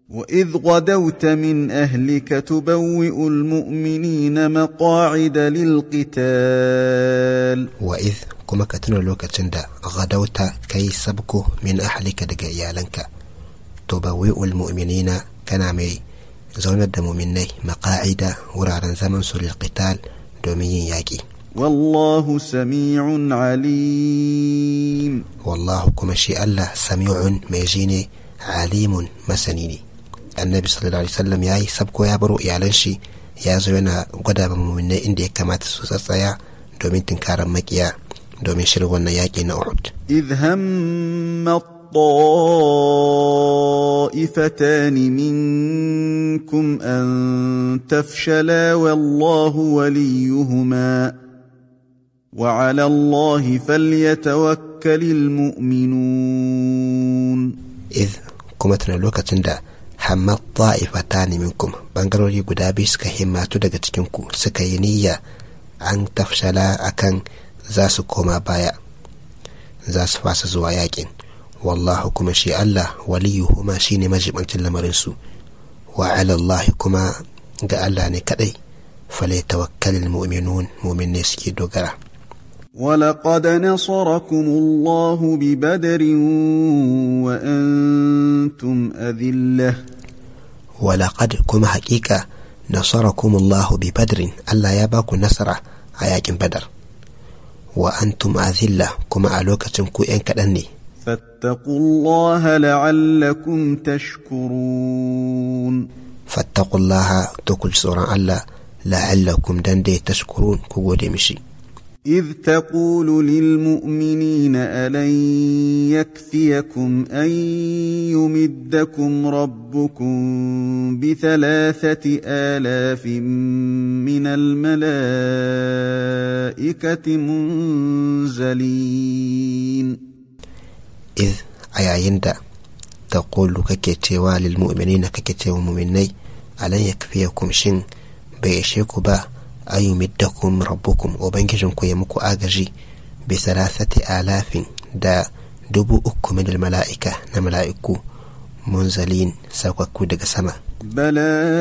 وإذ غدوت من أهلك تبوئ المؤمنين مقاعد للقتال وإذ كما كتنو لوكتن دا غدوت كي سبكو من أهلك دقا إيالنك تبوئ المؤمنين كنامي زونا دمومني مقاعد ورارا زمن للقتال دومي ياكي والله سميع عليم والله كما شيء الله سميع ميجيني عليم مسنيني النبي صلى الله عليه وسلم yayi sabko ya baro iyalan shi ya zo yana gwada ba mu'minai inda ya kamata su tsaya domin tinkaran makiya domin shirin wannan yaki na Uhud. إذ هم الطائفتان منكم أن تفشلا والله وليهما وعلى الله فليتوكل المؤمنون. إذ كما تنا لوكacin da hammat ta'ifatani minkum bangarori guda biyu suka himmatu daga cikin ku suka yi niyya an tafshala akan za su koma baya za su fasa zuwa yakin wallahu kuma shi Allah waliyuhuma shine majibancin lamarin su wa ala Allah kuma ga Allah ne kadai falyatawakkalul mu'minun mu'minne suke dogara. ولقد نصركم الله ببدر وأنتم أذلة ولقد كما حقيقة نصركم الله ببدر الله يباكم نصر آيات بدر وأنتم أذلة كما ألوكتنكو إنكدني فاتقوا الله لعلكم تشكرون فاتقوا الله تقول سورة الله لعلكم دندي تشكرون كقولي مشي إذ تقول للمؤمنين ألن يكفيكم أن يمدكم ربكم ب3,000 من الملائكة منزلين. إذ أيين تقول ككتوى للمؤمنين ككتوى مؤمني ألن يكفيكم شن بيشيكوا با أيمدكم ربكم وبنجنكم يمكو آجي ب3,000 دا دبو أكو من الملائكة نملائكو منزلين سوكو دق سما. بلى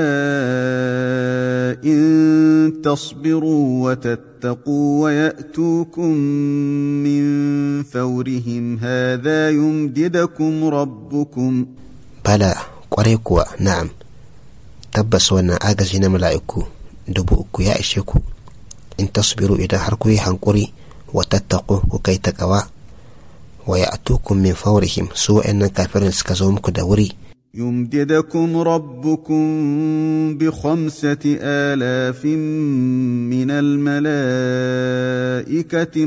إن تصبروا وتتقوا ويأتوكم من فورهم هذا يمددكم ربكم. بلى قريكوا نعم تبس وانا آجي نملائكو dubu uku ya ishe ku in tasbiru idan har ku yi hankuri wa tattaqu ku kai takawa wa ya'tukum min fawrihim su wa'annan kafirin suka zo muku da wuri يمددكم ربكم ب5,000 من الملائكة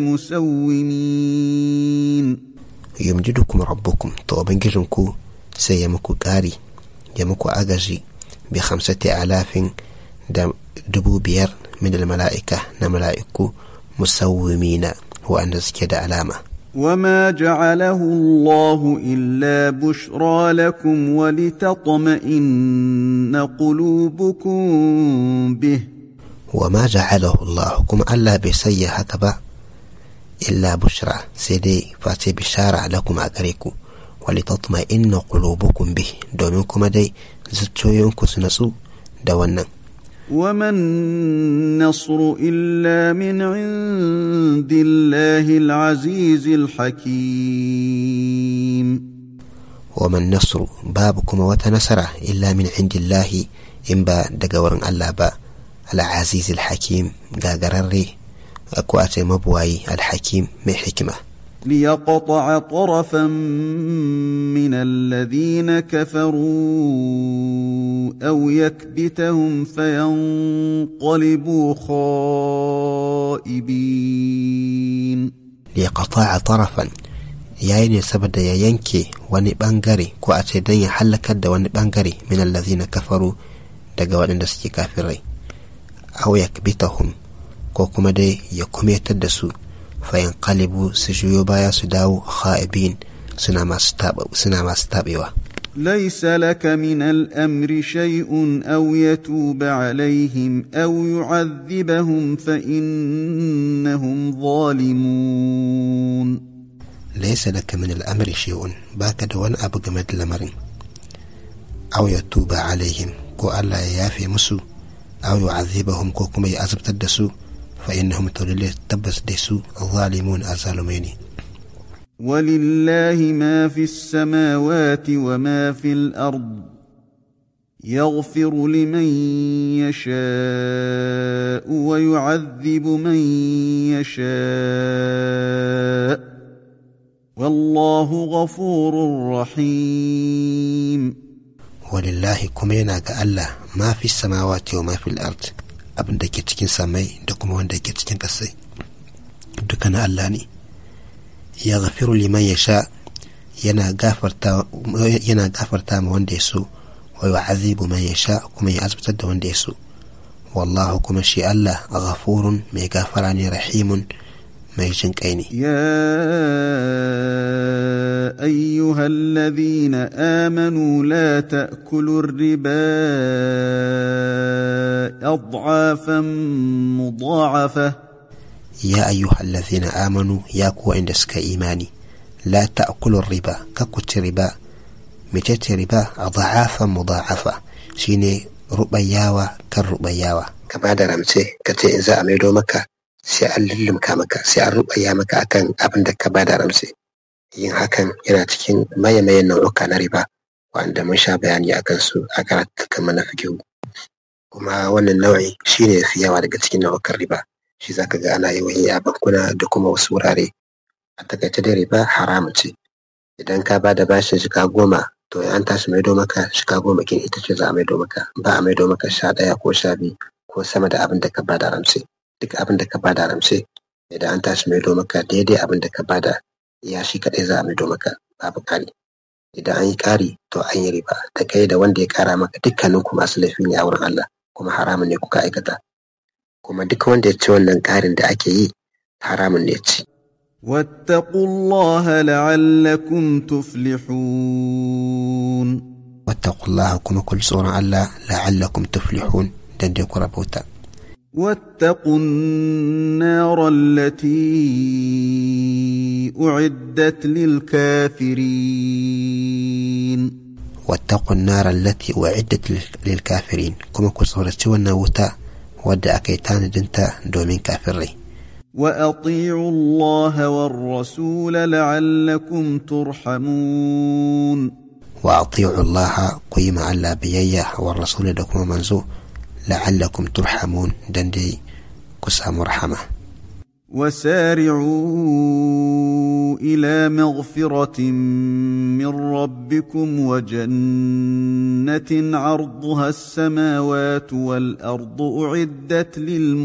مسومين. يمددكم ربكم تو بنجنكو سيمكو كاري يمكو أجزي ب5,000 دا 5,000 من الملائكة نملائكو مسومين وأن سكد علامة. وما جعله الله إلا بشرى لكم ولتطمئن قلوبكم به. وما جعله الله كم ألا بسيء هكذا إلا بشرى سيدي فاتي بشارع لكم أغريكو ولتطمئن قلوبكم به دومنكم دي زتشوينكو سنسو دوانا. وما النصر إلا من عند الله العزيز الحكيم. وما النصر بابكم وتنصر إلا من عند الله إنبا دقورن الله با العزيز الحكيم قاقرري أكواتي مبواي الحكيم من حكمة. ليقطع طرفا من الذين كفروا أو يكبتهم فينقلبوا خائبين. ليقطع طرفا yayin saboda ya yanke wani bangare ko a ce dan ya halakar da wani bangare min allazina kafaru daga waɗanda suke kafirai aw yakbitahum ko kuma dai ya kumetar da su fayanqalibu su juyo baya su dawo khaibin suna masu tabewa. ليس لك من الأمر شيء أو يتوب عليهم أو يعذبهم فإنهم ظالمون. ليس لك من الأمر شيء باك دوان أبو جمد لمرين aw yatuba alaihim ko Allah ya yafe musu aw yu'adhibahum ko kuma ya azabtar da su fa innahum tawlil tabbas da su zalimun azalumaini. ولله ما في السماوات وما في الأرض يغفر لمن يشاء ويعذب من يشاء والله غفور رحيم. ولله كمينا الله ما في السماوات وما في الأرض abin da ke cikin samai da kuma wanda ke cikin ƙasai dukkan Allah ne. Ya gafiru liman ya sha yana gafarta ma wanda ya so wa yu'adhibu man ya sha kuma ya azabtar da wanda ya so wallahu kuma shi Allah ghafurun mai gafara ne rahimun mai jin kai ne. Ya ayyuhal ladhina amanu la ta'kulu ar-riba ad'afan mudha'afa. Ya ayyuhal ladhina amanu ya kuwa inda suka imani la ta'kulu ar-riba kakuci riba. mecece riba ad'afan mudha'afa shine rubayawa kan rubayawa. Ka bada ramce ka ce in za a maido maka sai an lullumka maka sai an rubaya maka akan abin da ka bada ramce. Yin hakan yana cikin mayan nau'uka na riba wanda mun sha bayani akan su a karatukan mana fiqh. Kuma wannan nau'i shine fi yawa daga cikin nau'ukan riba. Shi zaka ga ana yawan yi a bankuna da kuma wasu wurare. A takaice dai riba haramun ce. Idan ka bada bashin shika 10 to an tashi maido maka shika 10 kin ita ce za a maido maka, ba a maido maka 11 ko 12 ko sama da abin da ka bada ramce. Duk abin da ka bada ramce idan an tashi maido maka daidai abin da ka bada ya shi kadai za a maido maka, babu kari. Idan an yi kari to an yi riba, da kai da wanda ya kara maka dukkanin ku masu laifi ne a wurin Allah kuma haramun ne kuka aikata. Kuma duk wanda ya ci wannan karin da ake yi haramun ne ya ci. واتقوا الله لعلكم تفلحون. واتقوا الله كما كل سورة الله لعلكم تفلحون دندك ربوتا. واتقوا النار التي أعدت للكافرين. واتقوا النار التي أعدت للكافرين كما كل سورة سوى وتا ودى أكيتان دنتا دومين كافرين. وأطيعوا الله والرسول لعلكم ترحمون. وأطيعوا الله قيم على بييه والرسول لكم منزو لعلكم ترحمون دندي كسام رحمة. وسارعوا إلى مغفرة من ربكم وجنة عرضها السماوات والأرض أعدت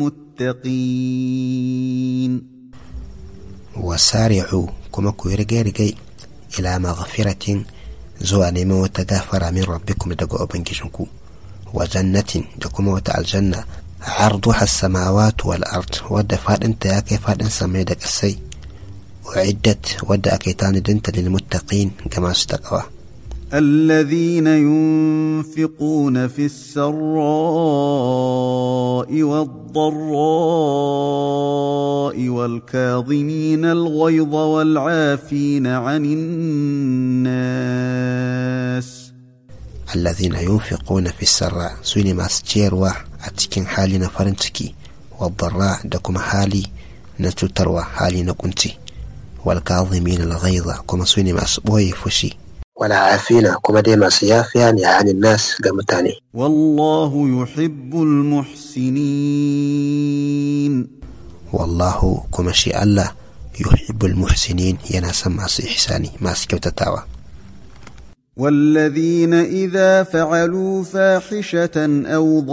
للمتقين. وسارعوا كما كويرجي إلى مغفرة زواني ما وتغافر من ربكم دقوا بنكشنكو وجنة دكما وتع الجنة عرضها السماوات والأرض ود فادن تاكي فادن سميدك السي وعدت ود أكيتان دنت للمتقين كما استقوا الذين ينفقون في السراء والضراء والكاظمين الغيظ والعافين عن الناس. الذين ينفقون في السراء سوني ما سجيروا أتكين حالي نفرنتكي والضراء دكما حالي نتتروا حالي نكنتي والكاظمين الغيظ كما سوني ما سبوي فشي والعافين كما دي ما سيافيان عن الناس قمتاني. والله يحب المحسنين. والله كما شي الله يحب المحسنين يناسا ما سيحساني ما سكوتتاوى. والذين إذا فعلوا فاحشة أو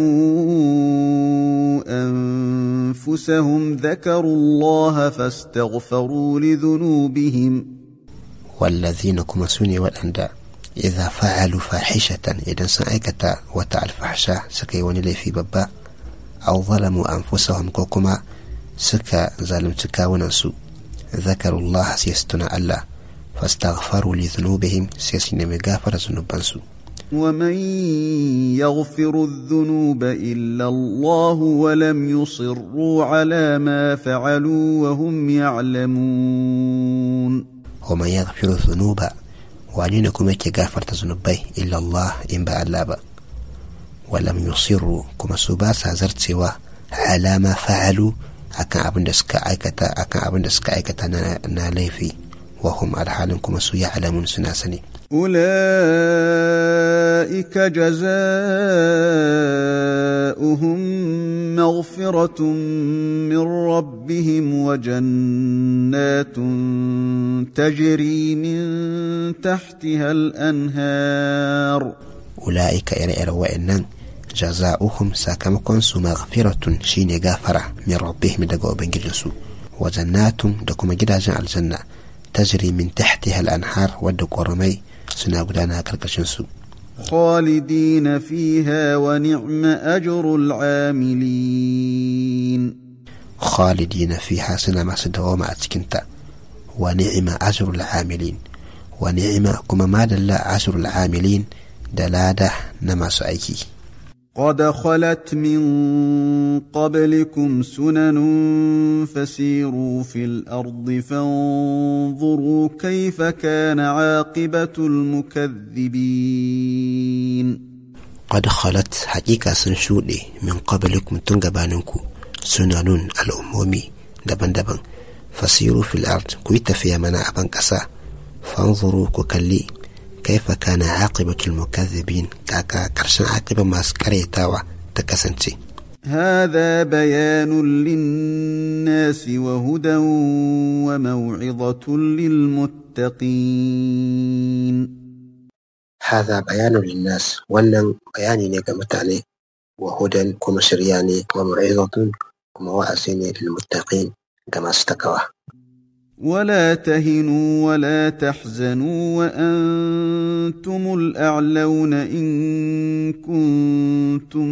ظلموا أنفسهم ذكروا الله فاستغفروا لذنوبهم. والذين كما سوني والأنداء إذا فعلوا فاحشة إذا سأيكتا وتع الفحشة سكيوني لي في ببا أو ظلموا أنفسهم كوكما سكا ظالم تكاوننسو ذكروا الله سيستنا الله فاستغفروا لذنوبهم سيسين مغافر ذنوبانسو. ومن يغفر الذنوب إلا الله ولم يصروا على ما فعلوا وهم يعلمون. ومن يغفر الذنوب wani ne kuma ke gafarta zunubai illa Allah in ba Allah ba. Walam yusirru kuma su ba sa zarcewa ala ma fa'alu akan abin da suka aikata na laifi wa hum alhalin kuma su ya'lamun suna sani. أولئك جزاؤهم مغفرة من ربهم وجنات تجري من تحتها الأنهار. أولئك إرئر وإنن جزاؤهم ساكمكن مغفرة شين غافرة من ربهم دقوا بنجلسوا وجنات دكما جدا الجنة تجري من تحتها الأنهار ودق ورمي سنا غدانا كركشنسو خالدين فيها ونعم أجر العاملين. خالدين فيها سنا ما سدوما أتكنتا ونعم أجر العاملين. ونعم كما ما دل أجر العاملين دلادة نما سأيكي. قد خلت من قبلكم سنن فسيروا في الأرض فانظروا كيف كان عاقبة المكذبين. قد خلت حقيقة سنشودي من قبلكم تنقبانكم سنن الأمومي دبن فسيروا في الأرض كويت فيها منا أبن كسا فانظروا كوكالي كيف كان عاقبة المكذبين كاكا كرشن عاقبة ما سكريتاوا تكسنتي. هذا بيان للناس وهدى وموعظة للمتقين. هذا بيان للناس ولن بياني نيجا متعني وهدى كما شرياني وموعظة كما وعسيني للمتقين كما استكوا. ولا تهنوا ولا تحزنوا وأنتم الأعلون إن كنتم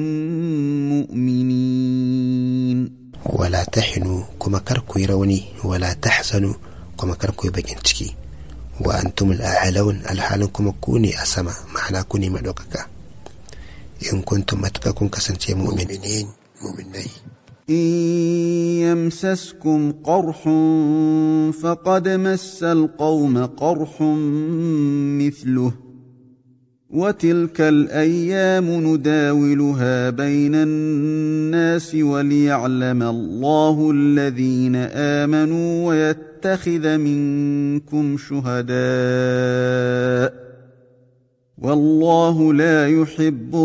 مؤمنين. ولا تهنوا كما كركوا يروني ولا تحزنوا كما كركوا يبجنتكي وأنتم الأعلون الحال كما كوني أسما معنا كوني مدوكك إن كنتم متككم كسنتي مؤمنين. إن يمسسكم قرح فقد مس القوم قرح مثله وتلك الأيام نداولها بين الناس وليعلم الله الذين آمنوا ويتخذ منكم شهداء والله لا يحب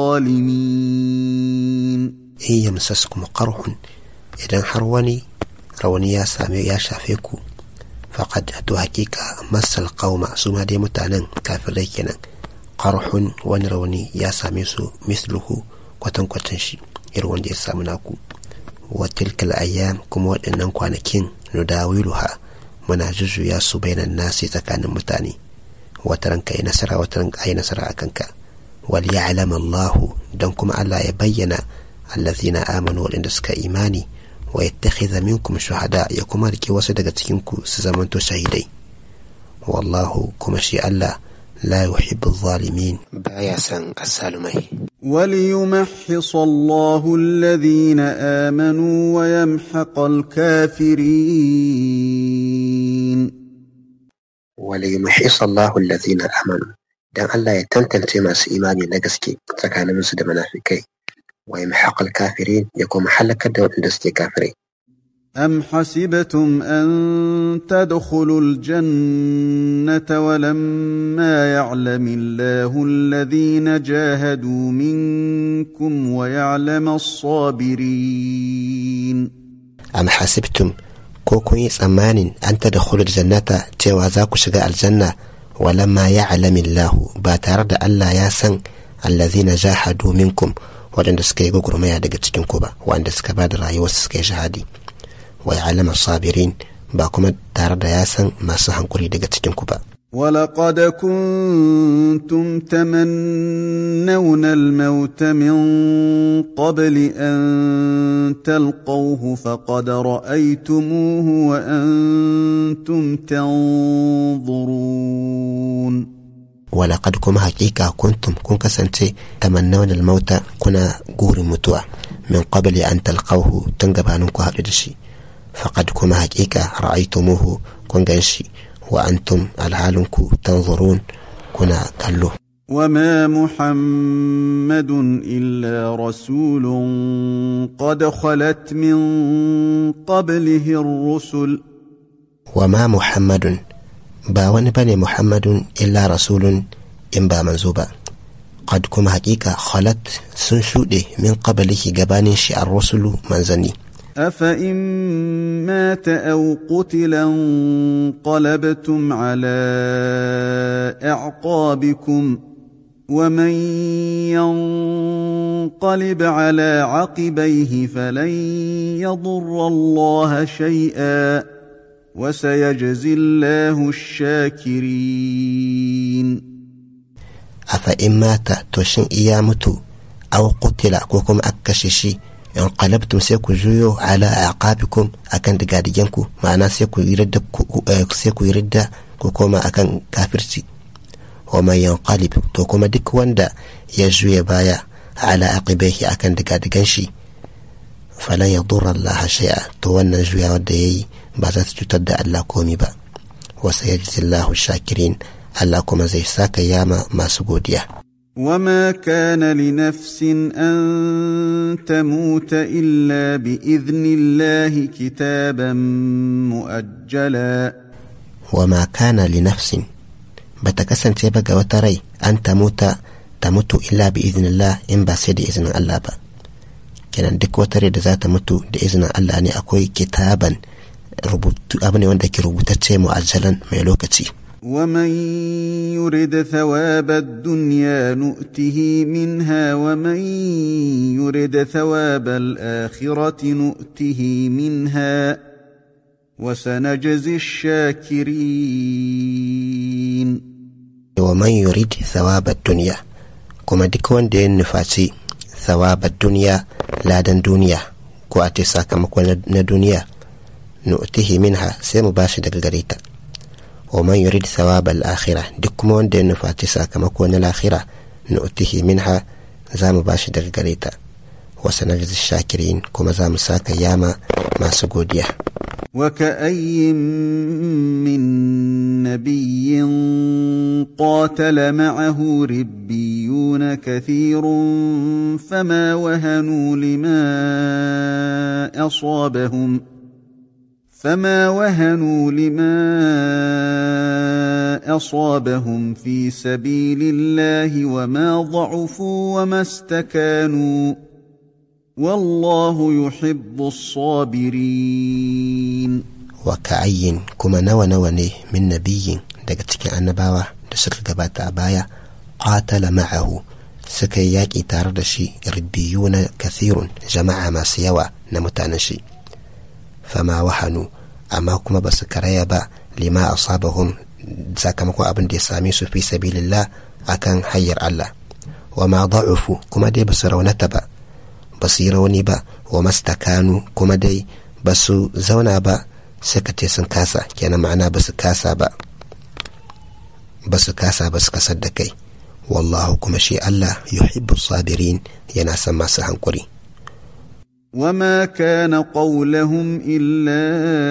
الظالمين. إن يمسسكم قرح إذن حرواني رواني يا سامي يا شافيكو فقد أتو حقيقة مس القوم سوما دي متعنن كافر ليكنا قرح ونرواني يا ساميسو مثله كوتنشي يروان دي سامناكو وتلك الأيام كموات إنن كوانكين نداولها مناجج ياسو بين الناس تكان متاني وترنك أي نسرة وترنك أي نسرة أكنك وليعلم الله دنكم ألا يبين الذين آمنوا لندسك إيماني ويتخذ منكم شهداء يكما لكي وصدقتكمكو سزمنتو شهيدي والله كمشي ألا لا يحب الظالمين بايسا السالمي. وليمحص الله الذين آمنوا ويمحق الكافرين. وليمحص الله الذين آمنوا دان الله يتنتل ماس إيماني نقسكي سكان من سد منافقين ويمحق الكافرين يكون محلك الدول اندسكي كافرين. أم حسبتم أن تدخلوا الجنة ولما يعلم الله الذين جاهدوا منكم ويعلم الصابرين. أم حسبتم كوكويس أمان أن تدخلوا الجنة جوازاكو شقاء الجنة ولما يعلم الله باتارد ألا ياسن الذين جاهدوا منكم waɗanda suka yi gwagwarmaya daga cikin ku ba waɗanda suka ba da rayuwarsu suka yi shahadi wa ya'lamu sabirin ba kuma tare da ya san masu hankuri daga cikin ku ba. ولقد كنتم تمنون الموت من قبل أن تلقوه فقد رأيتموه وأنتم تنظرون. ولقد كما حقيقة كنتم كسنتي تمنون الموت كنا غور متوى من قبل أن تلقوه تنقبانكو هددشي فقد كما حقيقة رأيتموه كنغنشي wa antum alhalinku tanzurun kuna kallo. وما محمد إلا رسول قد خلت من قبله الرسل وما محمد با wani bane Muhammadun illa rasulun in ba manzo ba. Qad kuma haqiqa khalat sun shude min qablihi gabanin shi ar-rusulu manzani. أفإن مات أو قتلا انقلبتم على أعقابكم ومن ينقلب على عقبيه فلن يضر الله شيئا وسيجزي الله الشاكرين. أفإن مات توشن إيامتو أو قتل كوكم أكششي انقلبتم سيكو جيو على أعقابكم أكن دقاديجنكو معنا سيكو يرد كوكوما أكن كافرتي. وما ينقلب توكوما ديك واندا يجوي بايا على عقبيه أكن دقاديجنشي فلا يضر الله شيئا توانا جويا وديي بازات تتدى الله كومي با وسيجزي الله الشاكرين الله كوما زي ساكا ياما ما سجوديا. وما كان لنفس أن تموت إلا بإذن الله كتابا مؤجلا. وما كان لنفس بتكسن تيبقى وتري أن تموت إلا بإذن الله إن باسد إذن الله با كان دك وتري دزا تموت بإذن الله أني أكوي كتابا أبني وندك ربوتتي مؤجلا ميلوكتي. ومن يرد ثواب الدنيا نؤته منها ومن يرد ثواب الآخرة نؤته منها وسنجزي الشاكرين. ومن يريد ثواب الدنيا كما ديكون دين نفاسي ثواب الدنيا لا دن دنيا كو أتسا كما كون دنيا نؤته منها سيم باشي دقريتا. ومن يريد ثواب الآخرة دكمون دين نفاتسا كما كون الآخرة نؤته منها زام باشي دقريتا وسنجزي الشاكرين كما زام ساكا ياما ما سجوديا. وكأي من نبي قاتل معه ربيون كثير فما وهنوا لما أصابهم في سبيل الله وما ضعفوا وما استكانوا والله يحب الصابرين. وكأي كما نوى من نبي دقتك النباوة دسك قبات أبايا قاتل معه سكياكي تاردشي ربيون كثير جماعة ما سيوا نمتانشي فما وحنوا أما كما بس كريبا لما أصابهم ساكمكو أبن دي ساميسو في سبيل الله أكان حير الله وما ضعفوا كما دي بسروا نتبا بصيروني با وما استكانوا كما دي بسو زونا با سكتي سنكاسا كان معنا بس كاسا بس كصدقي والله كما شيء الله يحب الصابرين يناسا ما سهنكري. وما كان قولهم إلا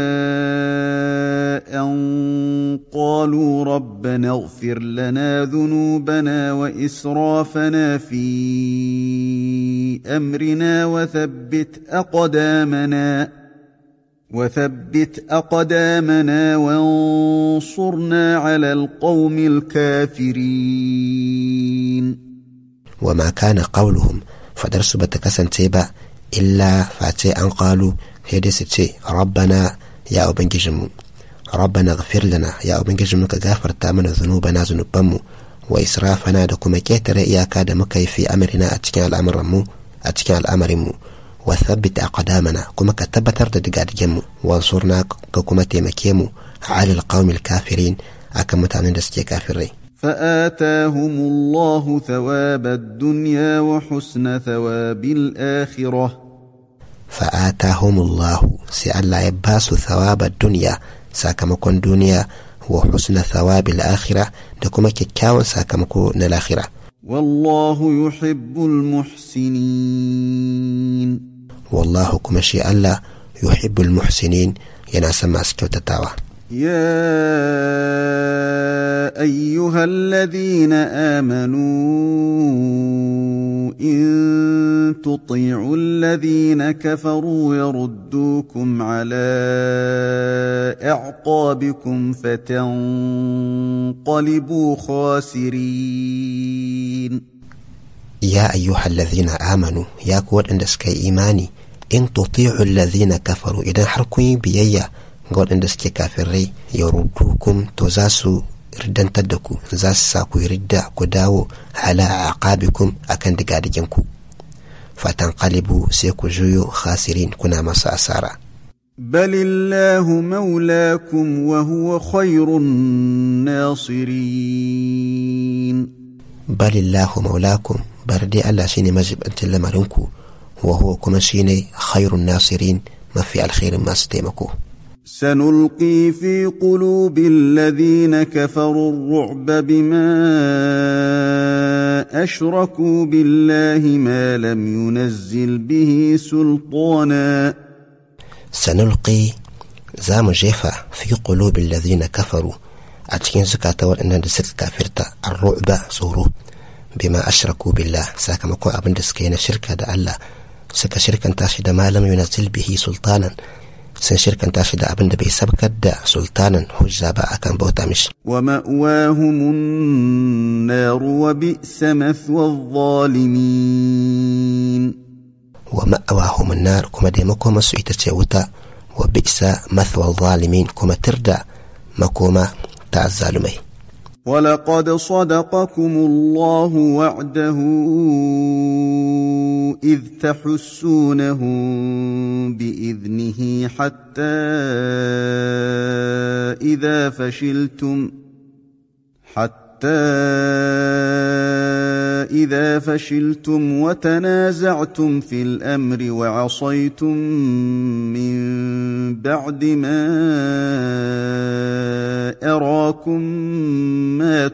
أن قالوا ربنا اغفر لنا ذنوبنا وإسرافنا في أمرنا وثبت أقدامنا وانصرنا على القوم الكافرين. وما كان قولهم فدرس بتكسن تيبا إلا فاتي أن قالوا هيدستي ربنا يا أبنججمو ربنا اغفر لنا يا أبنججمو كغافر تامنا ذنوبنا ذنوبمو وإسرافنا دكما كيتر إياكا دمكي في أمرنا أتكين الأمرمو وثبت أقدامنا كما كتبتر دقاد جمو وانصرنا كما تيمكيمو على القوم الكافرين أكمتان دستي كافرين. فآتاهم الله ثواب الدنيا وحسن ثواب الآخرة. فآتاهم الله سألا يباس ثواب الدنيا ساكمكون دنيا وحسن ثواب الآخرة دكما كيكاون ساكمكون الآخرة. والله يحب المحسنين. والله كما شاء الله يحب المحسنين يناسم اسكو تتاوى. يا أيها الذين آمنوا إن تطيعوا الذين كفروا يردوكم على أعقابكم فتنقلبوا خاسرين. يا أيها الذين آمنوا يا قوات اندسك إيماني إن تطيعوا الذين كفروا إذا حركوا بيايا قوات اندسك كافرين يردوكم تزاسوا ردان تدكو زاس ساكو يرد كداو على أعقابكم أكن دقادجنكو فتنقلبوا سيكو جيو خاسرين كنا مسا أسارا. بل الله مولاكم وهو خير الناصرين. بل الله مولاكم بردي الله شيني مجب أنت لمرنكو وهو كما شيني خير الناصرين ما في الخير ما ستيمكو. سنلقي في قلوب الذين كفروا الرعب بما أشركوا بالله ما لم ينزل به سلطانا. سنلقي زام جيفا في قلوب الذين كفروا أتكين زكاة وأن دسك كافرتا الرعب صورو بما أشركوا بالله ساكمكو أبن دسكين شركة دا الله سكا شركة تاشد ما لم ينزل به سلطانا سن شركة تاشد أبن دبي سبكت دا سلطانا هجابا أكن بوتا مش. ومأواهم النار وبئس مثوى الظالمين. ومأواهم النار كما ديمكو مسو إتتشوتا وبئس مثوى الظالمين كما تردى مكوما تاع الظالمين. ولقد صدقكم الله وعده إذ تحسونهم بإذنه حتى إذا فشلتم وتنازعتم في الأمر وعصيتم من بعد ما أراكم ما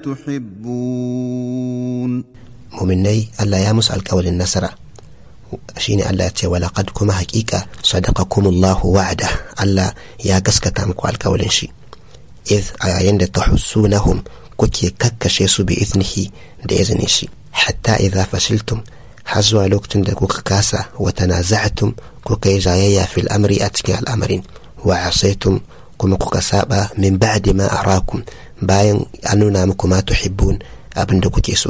تحبون. مؤمني ألا يامس القول النصر شيني ألا تي ولقد كما حقيقة صدقكم الله وعده ألا يا قسكتامكو القول شي إذ عند تحسونهم كوكي ككشيسو بإذنه بإذن شي حتى إذا فشلتم حزوا لوكتن دكوك كاسا وتنازعتم كوكي جايا في الأمر أتكي الأمرين وعصيتم كما كوكسابا من بعد ما أراكم باين أننا مكو ما تحبون أبن دكوكيسو.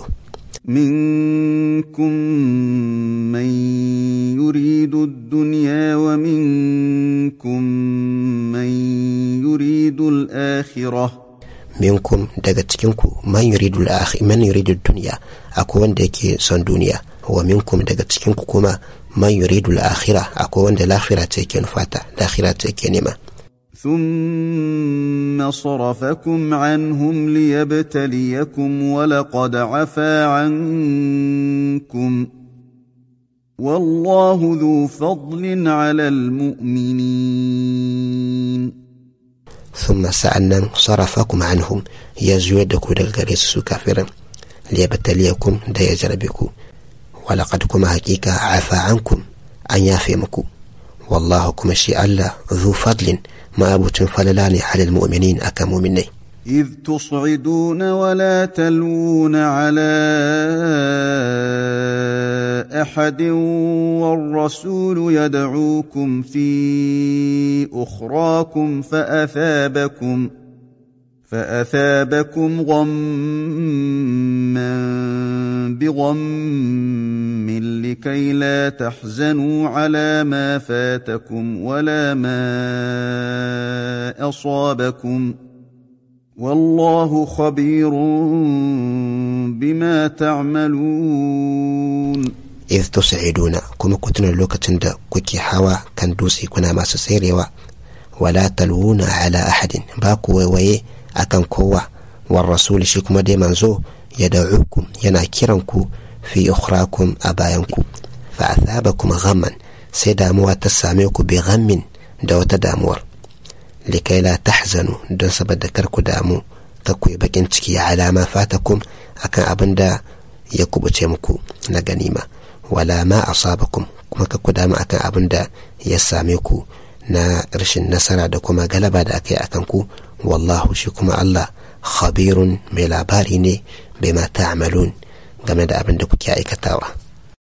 منكم من يريد الدنيا ومنكم من يريد الآخرة. منكم daga cikinku man yuridu dunya akwai wanda yake son duniya wa minkum daga cikinku kuma man yuridu al-akhirah akwai wanda lakhirah take nufata lakhirah take nema. ثم صرفكم عنهم ليبتليكم ولقد عفا عنكم والله ذو فضل على المؤمنين. ثم سألنا صرفكم عنهم يزودكم دلغريس كافرا ليبتليكم دا يجربكم ولقد كما حقيقة عفا عنكم أن يافيمكم والله كما شيء الله ذو فضل ما أبوتن فللاني على المؤمنين أكمؤمنين. إذ تصعدون ولا تلوون على أحد والرسول يدعوكم في أخراكم فأثابكم غما بغم لكي لا تحزنوا على ما فاتكم ولا ما أصابكم والله خبير بما تعملون. إذ تسعدون كما كنتنا لوكتن دا كوكي حوا كان دوسي كنا ما سسيريوا ولا تلوون على أحد باكو ويه أكن كوا والرسول شكما دي منزو يدعوكم يناكرنكو في أخراكم أباينكو فأثابكم غما سيداموا تساميكو بغم دوت دامور لكي لا تحزنوا دون سبب كركو دامو ككوي بكين تكي على ما فاتكم أكن أبندا يكوب تيمكو نغنيمة ولا ما أصابكم كما ككو دام أكن أبندا يساميكو na rashin nasara da kuma galaba da aka yi a kanku wallahu shi kuma Allah khabirun mai labari ne bima ta'malun game da abin da kuke aikatawa.